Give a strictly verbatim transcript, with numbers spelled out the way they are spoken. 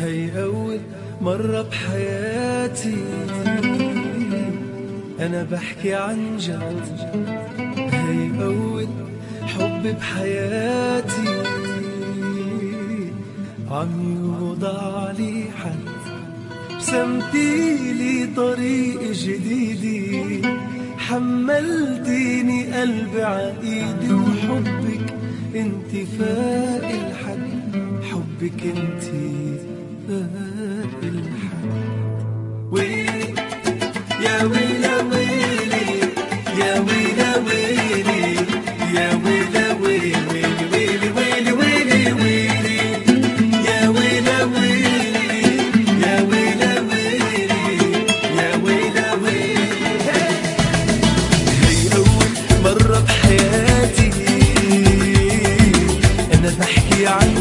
هي أول مرة بحياتي أنا بحكي عن جد. هي أول حب بحياتي عم يوضع لي حد. رسمتيلي طريق جديد، حملتيني قلبي عايدي، وحبك انتي فاق الحد، حبك انتي فاق الحد. ويلي يا ويلا ويلي يا ويلا ويلي يا ويلا ويلي ويلي ويلي ويلي ويلي يا ويلا ويلي يا ويلا ويلي يا ويلا ويلي. هي أول مرة بحياتي أنا بحكي عن